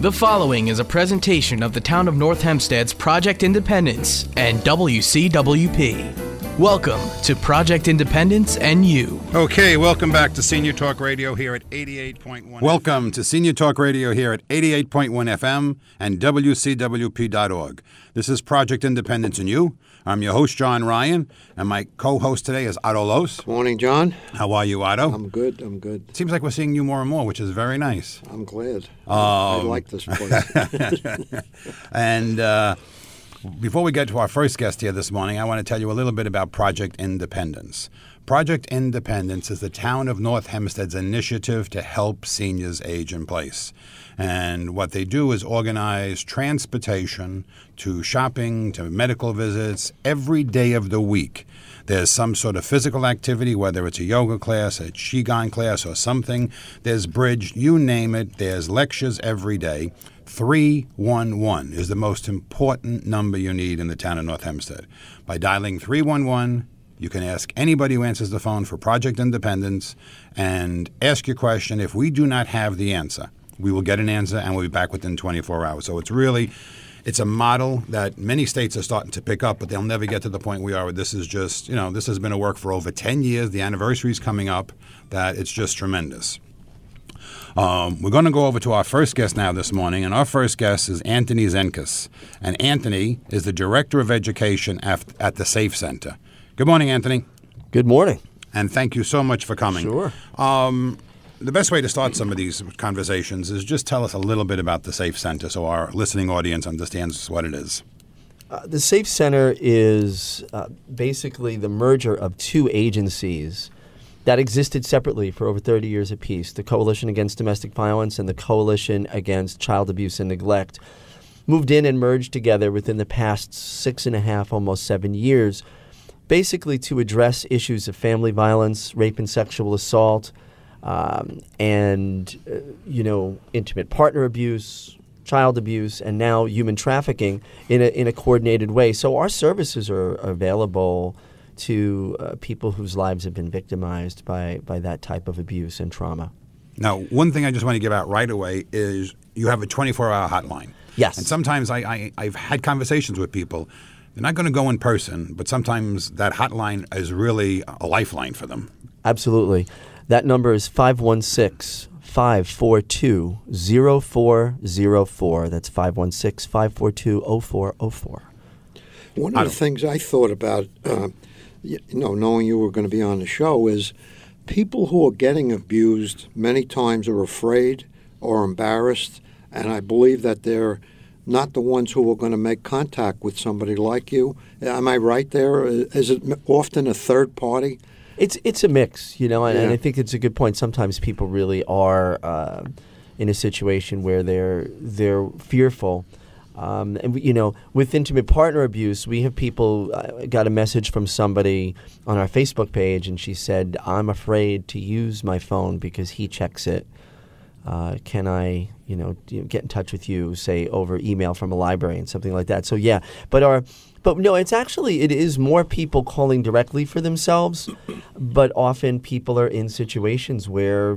The following is a presentation of the Town of North Hempstead's Project Independence and WCWP. Welcome to Project Independence and You. Okay, welcome back to Senior Talk Radio here at 88.1. Welcome to Senior Talk Radio here at 88.1 FM and WCWP.org. This is Project Independence and You. I'm your host, John Ryan, and my co-host today is Otto Los. Good morning, John. How are you, Otto? I'm good. It seems like we're seeing you more and more, which is very nice. I'm glad. I like this place. And before we get to our first guest here this morning, I want to tell you a little bit about Project Independence. Project Independence is the Town of North Hempstead's initiative to help seniors age in place. And what they do is organize transportation to shopping, to medical visits, every day of the week. There's some sort of physical activity, whether it's a yoga class, a Qigong class, or something. There's bridge, you name it. There's lectures every day. 311 is the most important number you need in the town of North Hempstead. By dialing 311, you can ask anybody who answers the phone for Project Independence and ask your question. If we do not have the answer, we will get an answer and we'll be back within 24 hours. So it's a model that many states are starting to pick up, but they'll never get to the point we are where this is just, this has been a work for over 10 years. The anniversary is coming up, that it's just tremendous. We're going to go over to our first guest now this morning, and our first guest is Anthony Zenkus. And Anthony is the Director of Education at the SAFE Center. Good morning, Anthony. Good morning. And thank you so much for coming. Sure. The best way to start some of these conversations is just tell us a little bit about the SAFE Center so our listening audience understands what it is. The SAFE Center is basically the merger of two agencies that existed separately for over 30 years apiece, the Coalition Against Domestic Violence and the Coalition Against Child Abuse and Neglect, moved in and merged together within the past 6.5, almost 7 years, basically to address issues of family violence, rape and sexual assault, and intimate partner abuse, child abuse, and now human trafficking in a coordinated way. So our services are available to people whose lives have been victimized by that type of abuse and trauma. Now, one thing I just want to give out right away is you have a 24-hour hotline. Yes. And sometimes I've had conversations with people. They're not going to go in person, but sometimes that hotline is really a lifeline for them. Absolutely. That number is 516-542-0404. That's 516-542-0404. One of the things I thought about, knowing you were going to be on the show, is people who are getting abused many times are afraid or embarrassed, and I believe that they're not the ones who are going to make contact with somebody like you. Am I right there? Is it often a third party? It's a mix, and I think it's a good point. Sometimes people really are in a situation where they're fearful. With intimate partner abuse, we have people. Got a message from somebody on our Facebook page, and she said, "I'm afraid to use my phone because he checks it. Can I, get in touch with you, say over email from a library and something like that?" So yeah, but no, it is more people calling directly for themselves, but often people are in situations where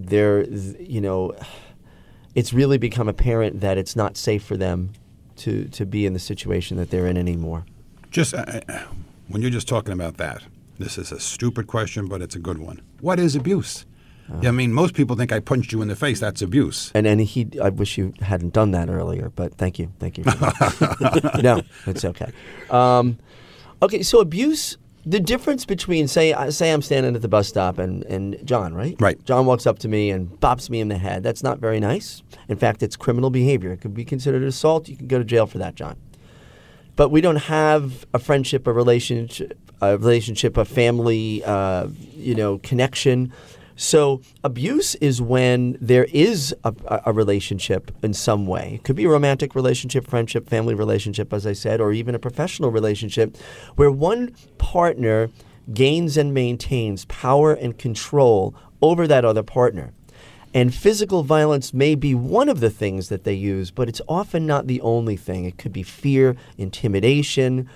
it's really become apparent that it's not safe for them to be in the situation that they're in anymore. Just when you're just talking about that, this is a stupid question, but it's a good one. What is abuse? Most people think I punched you in the face. That's abuse. And I wish you hadn't done that earlier, but thank you. No, it's okay. Okay, so abuse. The difference between say I'm standing at the bus stop and John, right? Right. John walks up to me and bops me in the head. That's not very nice. In fact, it's criminal behavior. It could be considered assault. You can go to jail for that, John. But we don't have a friendship, a relationship, a family, connection. So abuse is when there is a relationship in some way. It could be a romantic relationship, friendship, family relationship, as I said, or even a professional relationship where one partner gains and maintains power and control over that other partner. And physical violence may be one of the things that they use, but it's often not the only thing. It could be fear, intimidation,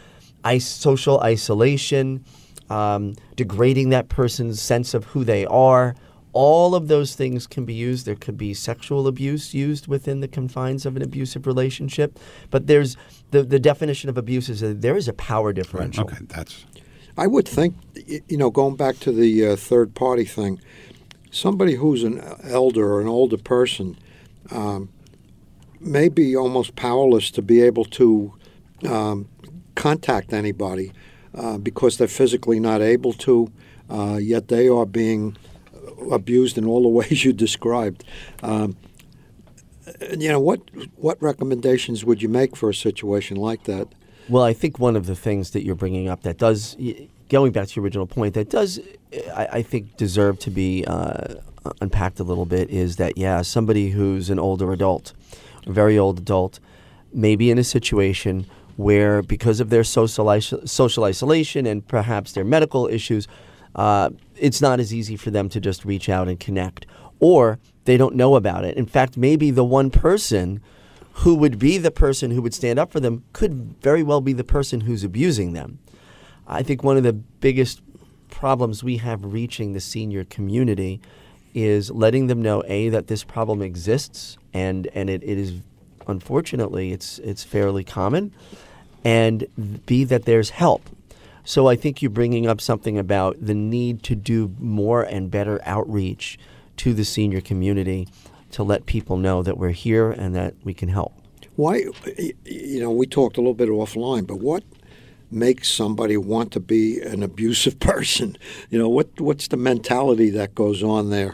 social isolation, degrading that person's sense of who they are, all of those things can be used. There could be sexual abuse used within the confines of an abusive relationship. But there's the definition of abuse is that there is a power differential. Okay, that's... I would think, going back to the third party thing, somebody who's an elder or an older person may be almost powerless to be able to contact anybody because they're physically not able to, yet they are being abused in all the ways you described. What recommendations would you make for a situation like that? Well, I think one of the things that you're bringing up that does, going back to your original point, that does, I think, deserve to be unpacked a little bit is that, somebody who's an older adult, a very old adult, may be in a situation where because of their social isolation and perhaps their medical issues, it's not as easy for them to just reach out and connect, or they don't know about it. In fact, maybe the one person who would be the person who would stand up for them could very well be the person who's abusing them. I think one of the biggest problems we have reaching the senior community is letting them know, A, that this problem exists, and it is, unfortunately, it's fairly common, and B, that there's help. So I think you're bringing up something about the need to do more and better outreach to the senior community to let people know that we're here and that we can help. Why, we talked a little bit offline, but what makes somebody want to be an abusive person? What's the mentality that goes on there?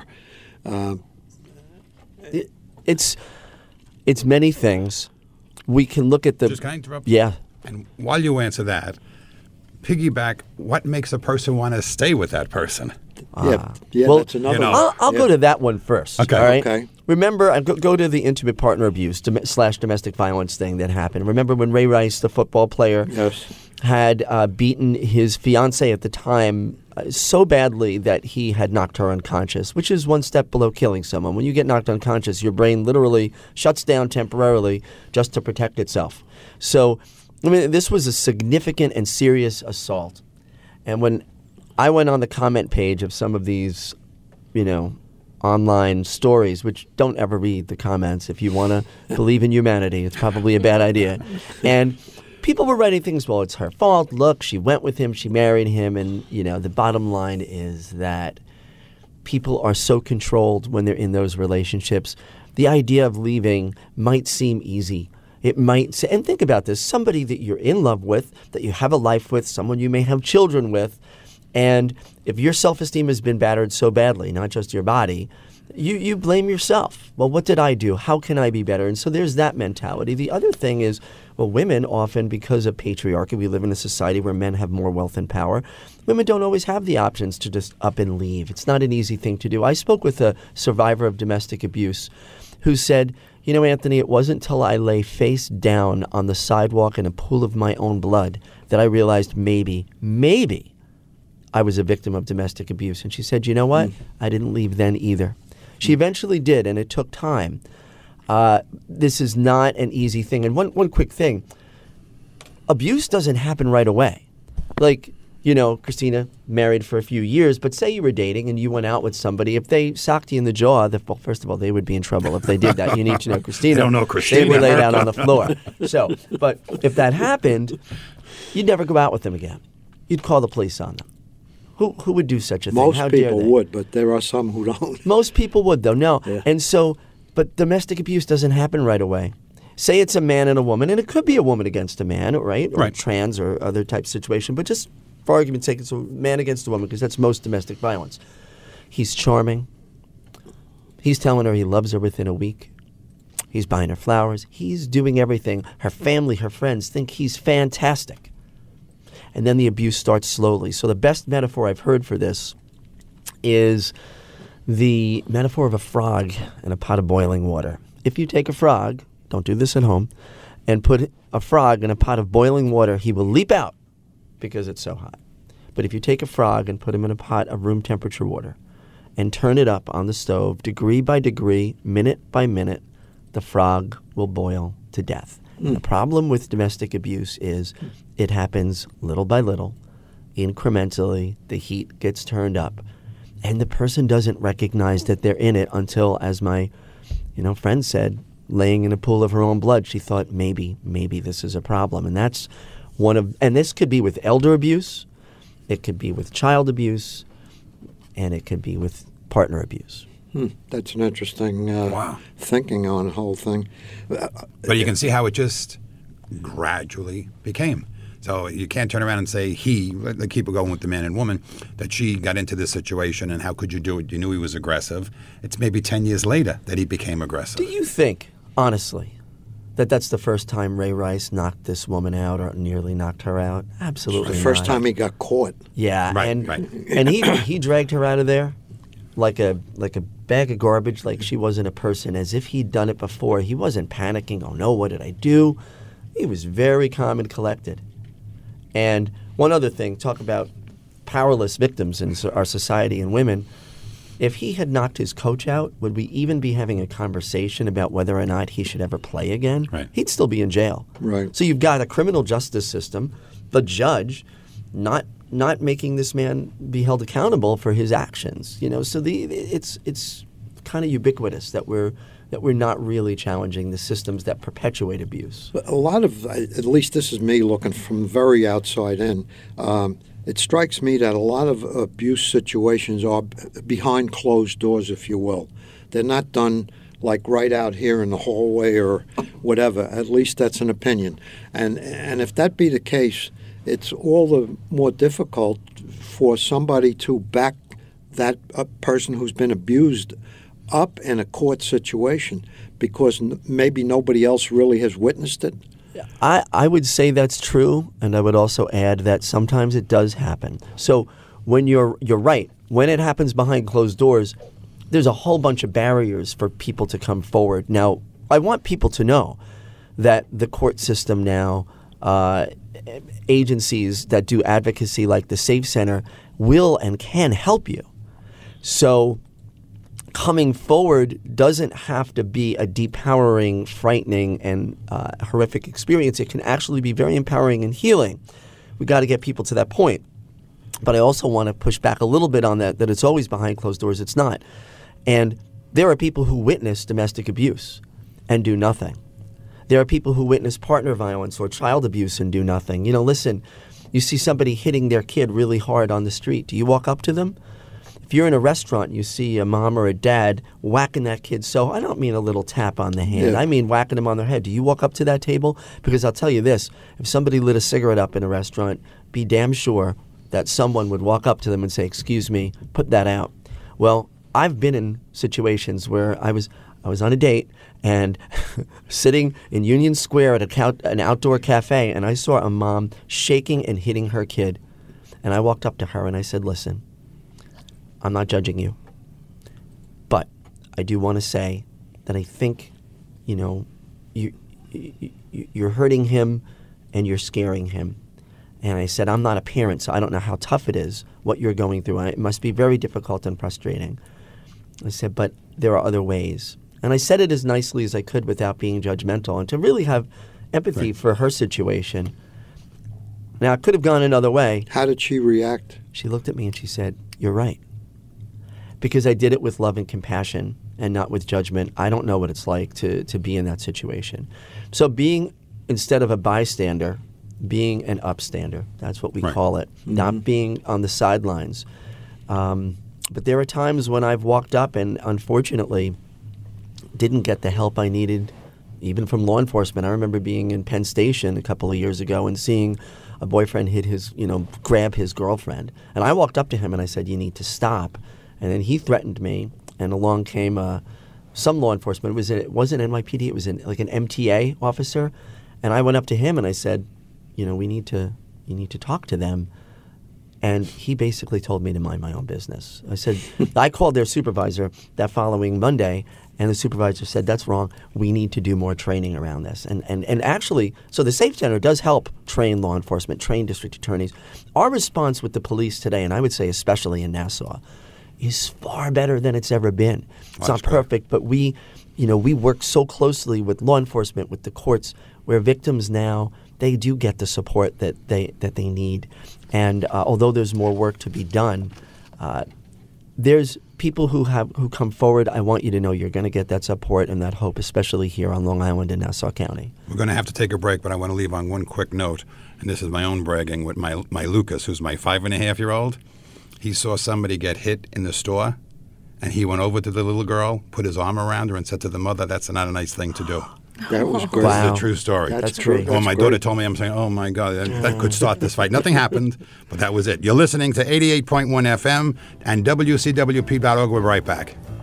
It's many things. We can look at the... Just can I interrupt? Yeah. And while you answer that, piggyback, what makes a person want to stay with that person? Well, that's another one. I'll go to that one first. Okay. All right? Okay. Remember, go to the intimate partner abuse / domestic violence thing that happened. Remember when Ray Rice, the football player, had beaten his fiancée at the time so badly that he had knocked her unconscious, which is one step below killing someone. When you get knocked unconscious, your brain literally shuts down temporarily just to protect itself. So, this was a significant and serious assault. And when I went on the comment page of some of these, online stories, which don't ever read the comments. If you want to believe in humanity, it's probably a bad idea. And people were writing things, well, it's her fault. Look, she went with him, she married him. And, the bottom line is that people are so controlled when they're in those relationships. The idea of leaving might seem easy. It might, and think about this, somebody that you're in love with, that you have a life with, someone you may have children with, and if your self-esteem has been battered so badly, not just your body, you blame yourself. Well, what did I do? How can I be better? And so there's that mentality. The other thing is, well, women often, because of patriarchy, we live in a society where men have more wealth and power. Women don't always have the options to just up and leave. It's not an easy thing to do. I spoke with a survivor of domestic abuse who said, Anthony, it wasn't till I lay face down on the sidewalk in a pool of my own blood that I realized maybe I was a victim of domestic abuse. And she said, you know what? I didn't leave then either. She eventually did, and it took time. This is not an easy thing. And one quick thing, abuse doesn't happen right away. Like, Christina, married for a few years, but say you were dating and you went out with somebody. If they socked you in the jaw, well, first of all, they would be in trouble if they did that. You need to know Christina. I don't know Christina. They were laid out on the floor. So, but if that happened, you'd never go out with them again. You'd call the police on them. Who would do such a thing? Most How dare people they? would, but there are some who don't. Most people would, though. No. Yeah. And so, but domestic abuse doesn't happen right away. Say it's a man and a woman, and it could be a woman against a man, right? Or trans or other type situation. But just for argument's sake, it's a man against a woman because that's most domestic violence. He's charming. He's telling her he loves her within a week. He's buying her flowers. He's doing everything. Her family, her friends think he's fantastic. And then the abuse starts slowly. So the best metaphor I've heard for this is the metaphor of a frog in a pot of boiling water. If you take a frog, don't do this at home, and put a frog in a pot of boiling water, he will leap out because it's so hot. But if you take a frog and put him in a pot of room temperature water and turn it up on the stove, degree by degree, minute by minute, the frog will boil to death. The problem with domestic abuse is it happens little by little, incrementally, the heat gets turned up. And the person doesn't recognize that they're in it until, as my friend said, laying in a pool of her own blood, she thought maybe this is a problem. And that's and this could be with elder abuse, it could be with child abuse, and it could be with partner abuse. That's an interesting thinking on the whole thing. But you can see how it just gradually became. So you can't turn around and say they keep going with the man and woman, that she got into this situation and how could you do it? You knew he was aggressive. It's maybe 10 years later that he became aggressive. Do you think, honestly, that that's the first time Ray Rice knocked this woman out or nearly knocked her out? Absolutely The first not. time he got caught. Yeah, Right, and right. and he dragged her out of there like a bag of garbage, like she wasn't a person, as if he'd done it before. He wasn't panicking. Oh no, what did I do? He was very calm and collected. And one other thing, talk about powerless victims in our society and women. If he had knocked his coach out, would we even be having a conversation about whether or not he should ever play again? Right. He'd still be in jail. Right. So you've got a criminal justice system, the judge not making this man be held accountable for his actions. So it's kind of ubiquitous that we're not really challenging the systems that perpetuate abuse. A lot of, at least this is me looking from very outside in, it strikes me that a lot of abuse situations are behind closed doors, if you will. They're not done like right out here in the hallway or whatever. At least that's an opinion. And if that be the case, it's all the more difficult for somebody to back that person who's been abused up in a court situation because maybe nobody else really has witnessed it. I would say that's true, and I would also add that sometimes it does happen. So when you're right, when it happens behind closed doors, there's a whole bunch of barriers for people to come forward. Now, I want people to know that the court system now, agencies that do advocacy like the Safe Center will and can help you. So coming forward doesn't have to be a depowering, frightening, and horrific experience. It can actually be very empowering and healing. We got to get people to that point. But I also want to push back a little bit on that it's always behind closed doors. It's not. And there are people who witness domestic abuse and do nothing. There are people who witness partner violence or child abuse and do nothing. Listen, you see somebody hitting their kid really hard on the street. Do you walk up to them? If you're in a restaurant and you see a mom or a dad whacking that kid, so I don't mean a little tap on the hand. Yeah. I mean whacking them on their head. Do you walk up to that table? Because I'll tell you this, if somebody lit a cigarette up in a restaurant, be damn sure that someone would walk up to them and say, "Excuse me, put that out." Well, I've been in situations where I was on a date and sitting in Union Square at an outdoor cafe, and I saw a mom shaking and hitting her kid. And I walked up to her and I said, "Listen, I'm not judging you, but I do want to say that I think, you're hurting him and you're scaring him." And I said, "I'm not a parent, so I don't know how tough it is, what you're going through. And it must be very difficult and frustrating." I said, "But there are other ways." And I said it as nicely as I could without being judgmental and to really have empathy for her situation. Now, it could have gone another way. How did she react? She looked at me and she said, "You're right." Because I did it with love and compassion and not with judgment. I don't know what it's like to be in that situation. So being, instead of a bystander, being an upstander, that's what we call it, not being on the sidelines. But there are times when I've walked up and unfortunately didn't get the help I needed, even from law enforcement. I remember being in Penn Station a couple of years ago and seeing a boyfriend grab his girlfriend. And I walked up to him and I said, "You need to stop." And then he threatened me, and along came some law enforcement. It wasn't NYPD, it was like an MTA officer. And I went up to him and I said, "You need to talk to them." And he basically told me to mind my own business. I said, I called their supervisor that following Monday, and the supervisor said, "That's wrong. We need to do more training around this." And actually, so the Safe Center does help train law enforcement, train district attorneys. Our response with the police today, and I would say especially in Nassau, is far better than it's ever been. It's not perfect, but we work so closely with law enforcement, with the courts, where victims now, they do get the support that they need. And although there's more work to be done, there's people who come forward. I want you to know you're going to get that support and that hope, especially here on Long Island in Nassau County. We're going to have to take a break, but I want to leave on one quick note, and this is my own bragging with my Lucas, who's my 5.5-year-old. He saw somebody get hit in the store, and he went over to the little girl, put his arm around her, and said to the mother, "That's not a nice thing to do." That was great. Wow. This is a true story. That's great. When my daughter told me, I'm saying, oh, my God, that could start this fight. Nothing happened, but that was it. You're listening to 88.1 FM and WCWP.org. We'll be right back.